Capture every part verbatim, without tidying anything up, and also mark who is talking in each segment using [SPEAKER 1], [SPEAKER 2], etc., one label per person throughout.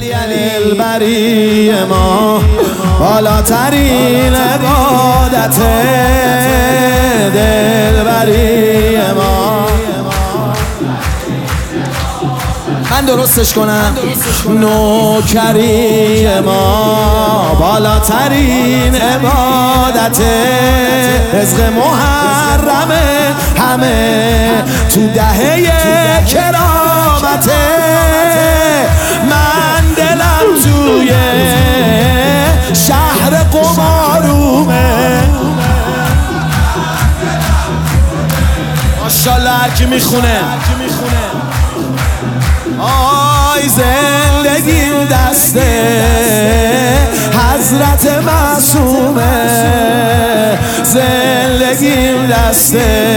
[SPEAKER 1] دلبری ما بالاترین عبادت، دلبری ما. من درستش کنم. نوکری ما بالاترین عبادت، رزق محرمه همه تو دهه کرامت. من دلم توی شهر قمارومه. ماشاءالله هر کی میخونه. آی زندگیم دسته حضرت معصومه، زندگیم دسته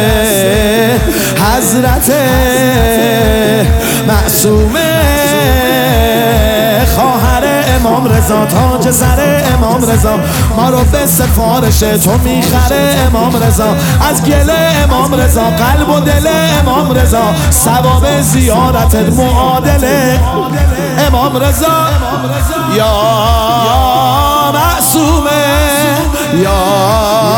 [SPEAKER 1] حضرت معصومه. خواهر امام رضا، تاج سر امام رضا، ما رو به سفارش تو میخره امام رضا. از گل امام رضا، قلب و دل امام رضا، ثواب زیارتت معادله امام رضا. یا معصومه یا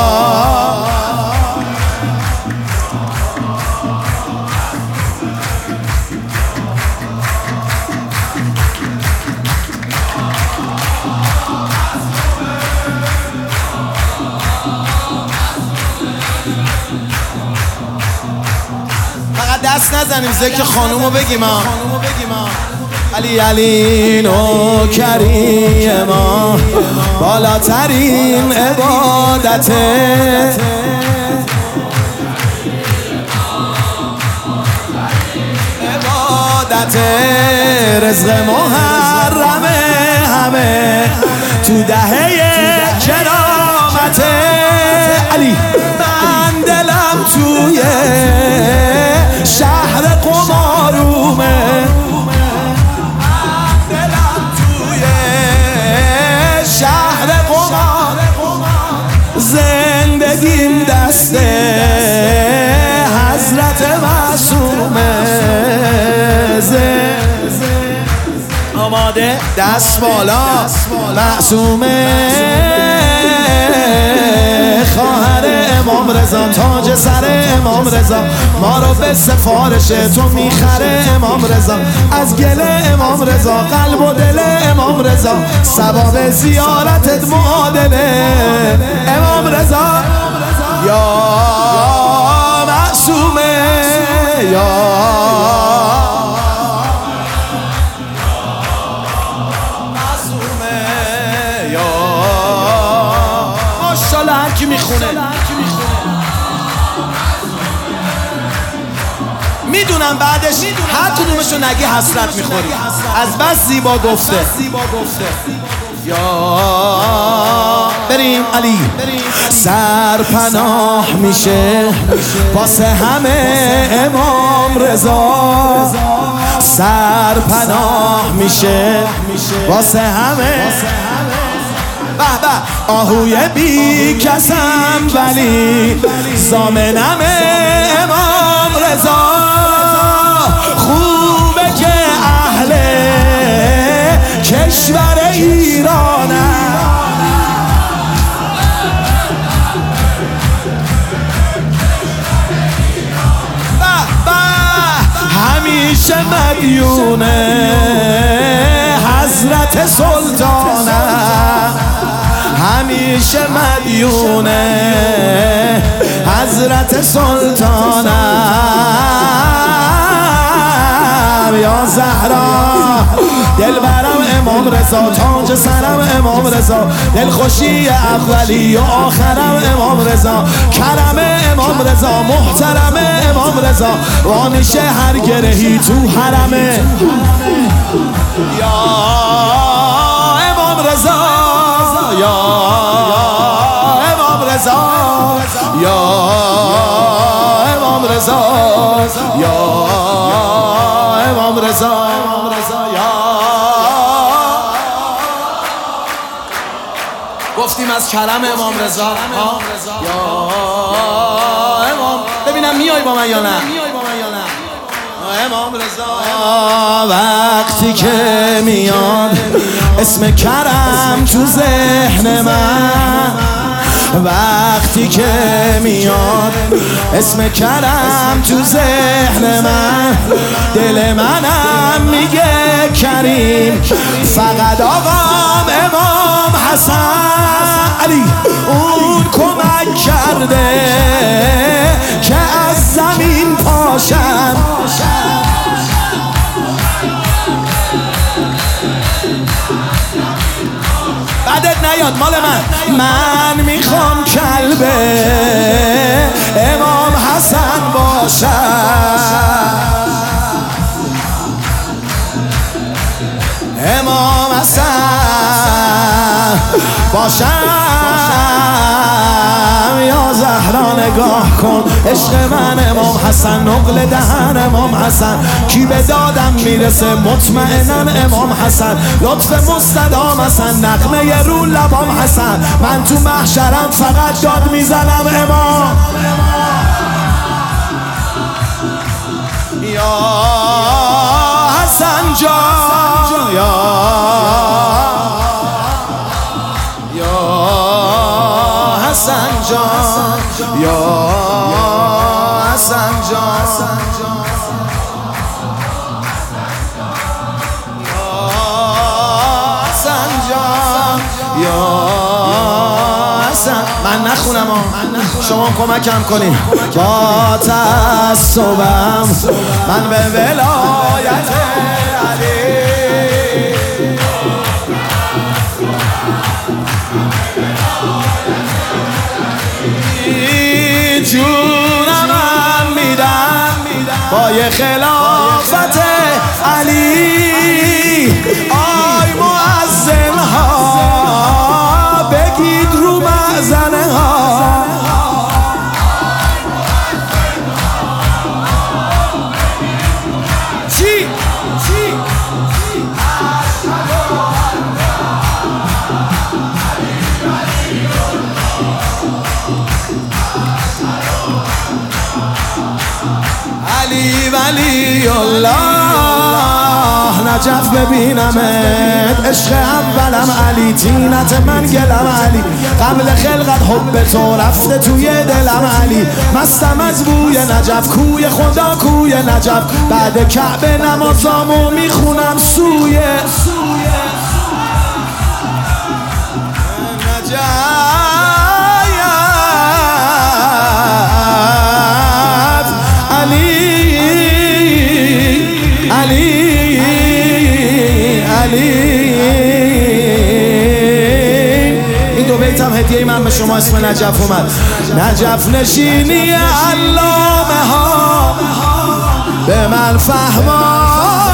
[SPEAKER 1] دست نزنیم، ذکر خانومو بگیم ها. علی علی نوکری ما بالاترین عبادت، عبادت رزق محرمه همه تو دهه کرامت. علی من دلم توی شهر قمارومه، دلم توی شهر قمار، زندگیم دسته حضرت معصومه. آماده دست بالا معصومه. خواهر امام رضا، تاج سر امام رضا، ما رو به سفارش تو میخره امام رضا. از گل امام رضا، قلب و دل امام رضا، ثواب زیارتت معادله امام رضا. یا معصومه یا معصومه یا ماشاءالله هر کی میخونه. میدونم بعدش هر کدومشو نگی حسرت میخوری، از بس زیبا گفته. یا بریم علی. سرپناه میشه واسه همه امام رضا، سرپناه میشه واسه همه. به به آهوی بی کسم ولی زامنم امام رضا. خوبه که اهل کشور ایرانم، به به همیشه مدیونه حضرت سلطانم، همیشه مدیونه حضرت سلطانم. یا زهرا دلبرم امام رضا، تاج سرم امام رضا، دلخوشی اولی و آخرم امام رضا، کرم امام رضا، محترم امام رضا، وانشه هر گرهی تو حرمه. یا امام رضا یا امام رضا یا امام رضا یا امام رضا یا. گفتیم از کرم امام رضا یا امام. ببینم میای با من یا نه؟ امام رضا وقتی که میاد اسم کرم تو ذهن من، وقتی که میاد اسم کرم تو ذهن من، دل منم میگه کریم. فقط آقام امام حسن علی اون کمک کرده که از زمین پاشم. بعدت نیاد مال من، من میخوام کلب امام حسن باشم، امام حسن باشم. یا زهرا نگاه کن عشق من امام حسن، نقل دهن امام حسن، کی به دادم میرسه مطمئنن امام حسن، لطف مستدام حسن، نغمه رو لبام حسن، من تو محشرم فقط داد میزنم امام. یا حسن جان، یا حسن جان، یا حسن جان، یا حسن جان، یا حسن. من نخونم شما کمکم کنین. با تعصبم من به ولایت علی جونم میدم با یه خلافت علی. آی مؤذن ها بگید رو مأذن ها، چی چی علی ولی الله نجف ببینمت، عشق اولم علی، تینت من گلم علی، قبل خلقت حب تو رفته توی دلم علی، مستم از بوی نجف، کوی خدا کوی نجف، بعد کعبه نمازامو میخونم سوی هدیه من به شما اسم نجف اومد. نجف نشینی علامه ها به من فهما،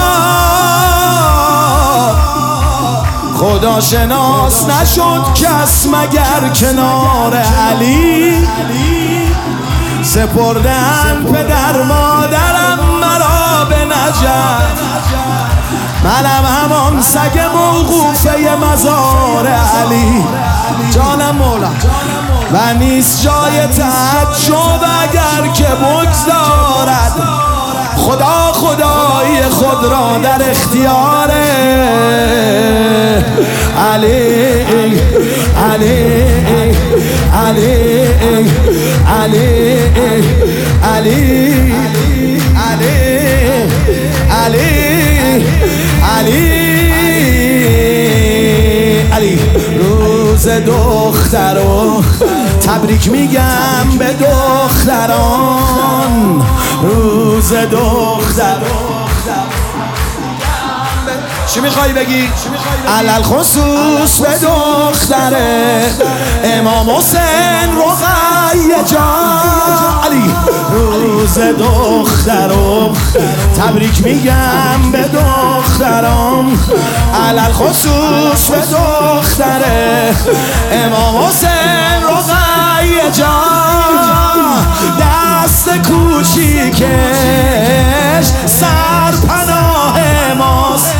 [SPEAKER 1] خدا شناس نشد کس مگر کنار علی، سپردن پدر مادرم مرا به نجف، منم همان سگ موقوفه مزار علی. جانم مولا و نیست جای تعجب اگر که بگذارد خدا خدایی خود را در اختیار علی علی علی علی علی علی علی علی. روز دخترو تبریک میگم به دختران، روز دخترو چی میخوای بگی؟ علل خصوص به دختره امام حسین رقیه جان علی. روز دخترم تبریک میگم به دخترم، علل خصوص به دختره امام حسین رقیه جان. دست کوچیکش سرپناه ماست،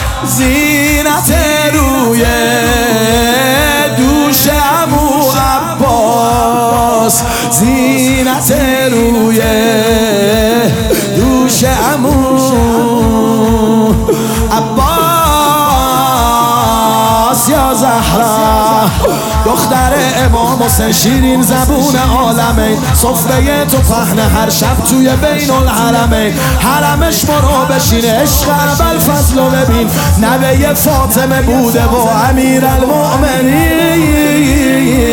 [SPEAKER 1] زینت روی دوش عمو زینت روی دوش عمو عباس یا زهرا دختر امام حسین شیرین زبون عالمین سفره تو پهن هر شب توی بین الحرمین حرمش برو بشین عشق ابوالفضل رو ببین نوه فاطمه بوده و امیر المؤمنین